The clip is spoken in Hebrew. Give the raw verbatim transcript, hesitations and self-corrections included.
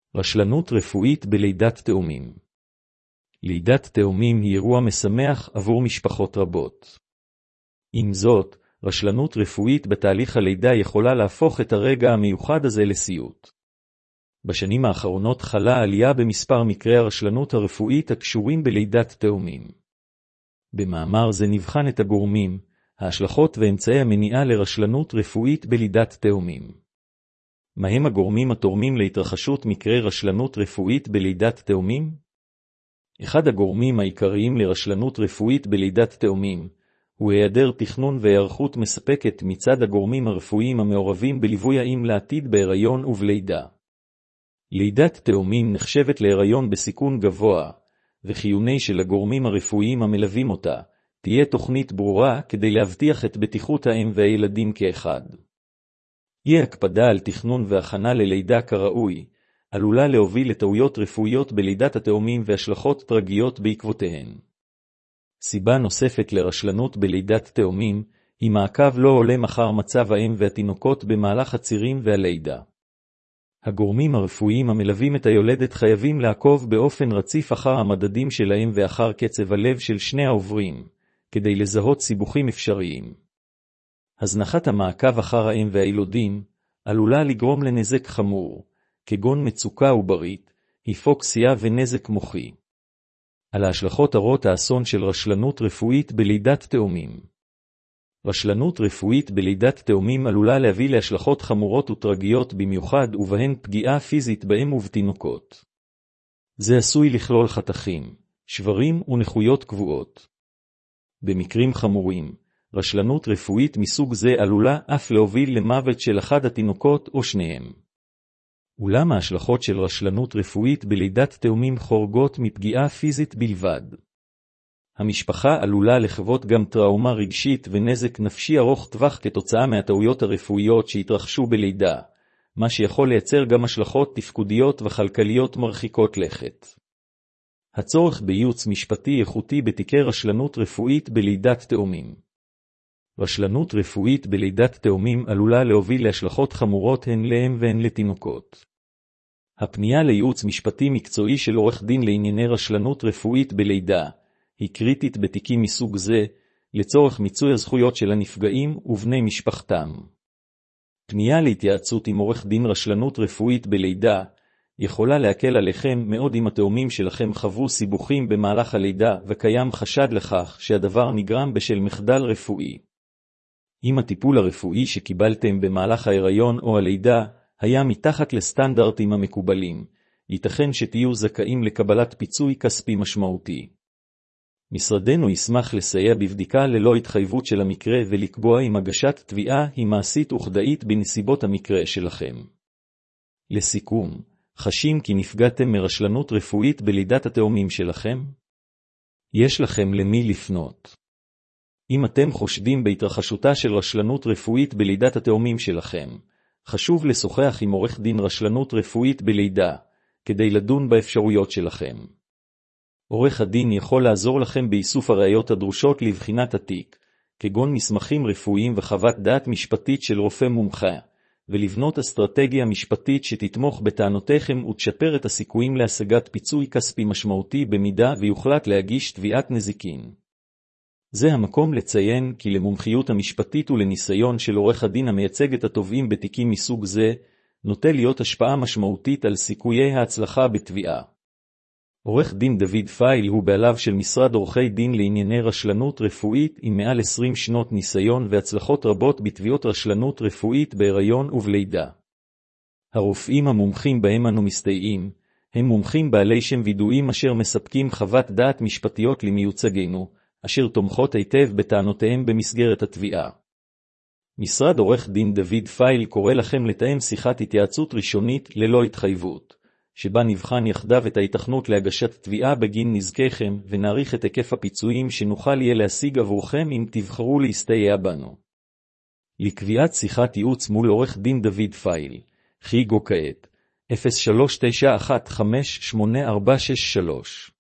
רשלנות רפואית בלידת תאומים. לידת תאומים היא אירוע משמח עבור משפחות רבות. עם זאת, רשלנות רפואית בתהליך הלידה יכולה להפוך את הרגע המיוחד הזה לסיוט. בשנים האחרונות חלה עלייה במספר מקרי הרשלנות הרפואית הקשורים בלידת תאומים. במאמר זה נבחן את הגורמים, ההשלכות ואמצעי המניעה לרשלנות רפואית בלידת תאומים. מהם הגורמים התורמים להתרחשות מקרי רשלנות רפואית בלידת תאומים? אחד הגורמים העיקריים לרשלנות רפואית בלידת תאומים הוא היעדר תכנון והיערכות מספקת מצד הגורמים הרפואיים המעורבים בליווי האם לעתיד בהיריון ובלידה. לידת תאומים נחשבת להיריון בסיכון גבוה, וחיוני של הגורמים הרפואיים המלווים אותה תהיה תוכנית ברורה כדי להבטיח את בטיחות האם והילדים כאחד. אי הקפדה על תכנון והכנה ללידה כראוי עלולה להוביל לטעויות רפואיות בלידת התאומים והשלכות טרגיות בעקבותיהן. סיבה נוספת לרשלנות בלידת תאומים היא מעקב לא הולם אחר מצב האם והתינוקות במהלך הצירים והלידה. הגורמים הרפואיים המלווים את היולדת חייבים לעקוב באופן רציף אחר המדדים שלהם ואחר קצב הלב של שני העוברים, כדי לזהות סיבוכים אפשריים. הזנחת המעקב אחר האם והילודים עלולה לגרום לנזק חמור, כגון מצוקה עוברית, היפוקסיה ונזק מוחי. על ההשלכות הרות האסון של רשלנות רפואית בלידת תאומים. רשלנות רפואית בלידת תאומים עלולה להביא להשלכות חמורות וטרגיות במיוחד ובהן פגיעה פיזית בהם ובתינוקות. זה עשוי לכלול חתכים, שברים ונכויות קבועות. במקרים חמורים, רשלנות רפואית מסוג זה עלולה אף להוביל למוות של אחד התינוקות או שניהם. אולם ההשלכות של רשלנות רפואית בלידת תאומים חורגות מפגיעה פיזית בלבד. המשפחה עלולה לחוות גם טראומה רגשית ונזק נפשי ארוך טווח כתוצאה מהטעויות הרפואיות שהתרחשו בלידה, מה שיכול לייצר גם השלכות תפקודיות וכלכליות מרחיקות לכת. הצורך בייעוץ משפטי איכותי בתיקי רשלנות רפואית בלידת תאומים. רשלנות רפואית בלידת תאומים עלולה להוביל להשלכות חמורות הן להם והן לתינוקות. הפנייה לייעוץ משפטי מקצועי של עורך דין לענייני רשלנות רפואית בלידה היא קריטית בתיקים מסוג זה, לצורך מיצוי הזכויות של הנפגעים ובני משפחתם. פנייה להתייעצות עם עורך דין רשלנות רפואית בלידה יכולה להקל עליכם מאוד אם התאומים שלכם חוו סיבוכים במהלך הלידה וקיים חשד לכך שהדבר נגרם בשל מחדל רפואי. אם הטיפול הרפואי שקיבלתם במהלך ההיריון או הלידה היה מתחת לסטנדרטים המקובלים, ייתכן שתהיו זכאים לקבלת פיצוי כספי משמעותי. משרדנו ישמח לסייע בבדיקה ללא התחייבות של המקרה ולקבוע אם הגשת תביעה היא מעשית וכדאית בנסיבות המקרה שלכם. לסיכום, חשים כי נפגעתם מרשלנות רפואית בלידת התאומים שלכם? יש לכם למי לפנות. אם אתם חושדים בהתרחשותה של רשלנות רפואית בלידת התאומים שלכם, חשוב לשוחח עם עורך דין רשלנות רפואית בלידה, כדי לדון באפשרויות שלכם. עורך הדין יכול לעזור לכם באיסוף הראיות הדרושות לבחינת התיק, כגון מסמכים רפואיים וחוות דעת משפטית של רופא מומחה, ולבנות אסטרטגיה משפטית שתתמוך בטענותיכם ותשפר את הסיכויים להשגת פיצוי כספי משמעותי במידה ויוחלט להגיש תביעת נזיקין. זה המקום לציין כי למומחיות המשפטית ולניסיון של עורך הדין המייצג את התובעים בתיקים מסוג זה, נוטה להיות השפעה משמעותית על סיכויי ההצלחה בתביעה. עורך דין דוד פייל הוא בעליו של משרד עורכי דין לענייני רשלנות רפואית עם מעל עשרים שנות ניסיון והצלחות רבות בתביעות רשלנות רפואית בהיריון ובלידה. הרופאים המומחים בהם אנו מסתייעים, הם מומחים בעלי שם וידועים אשר מספקים חוות דעת משפטיות למיוצגנו, אשר תומכות היטב בטענותיהם במסגרת התביעה. משרד עורך דין דוד פייל קורא לכם לתאם שיחת התייעצות ראשונית ללא התחייבות, שבה נבחן יחדיו את ההיתכנות להגשת תביעה בגין נזקיכם ונעריך את היקף הפיצויים שנוכל יהיה להשיג עבורכם אם תבחרו להסתייע בנו. לקביעת שיחת ייעוץ מול עורך דין דוד פייל, חיגו כעת, אפס שלוש תשע אחת חמש שמונה ארבע שש שלוש